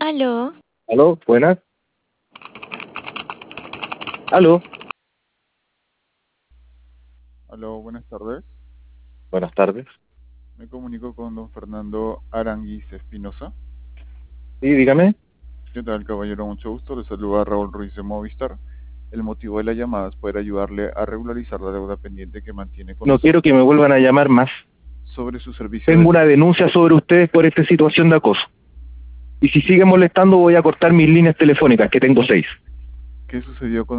Aló, Aló, buenas. Aló, Aló, buenas tardes. buenas tardes. Me comunico con don Fernando Aranguiz Espinosa. Sí, dígame. ¿Qué tal, caballero? Mucho gusto. Le saluda Raúl Ruiz de Movistar. El motivo de la llamada es poder ayudarle a regularizar la deuda pendiente que mantiene con No quiero nosotros que me vuelvan a llamar más. sobre su servicio Tengo de... una denuncia sobre ustedes por esta situación de acoso. Y si siguen molestando voy a cortar mis líneas telefónicas, que tengo 6. ¿Qué sucedió con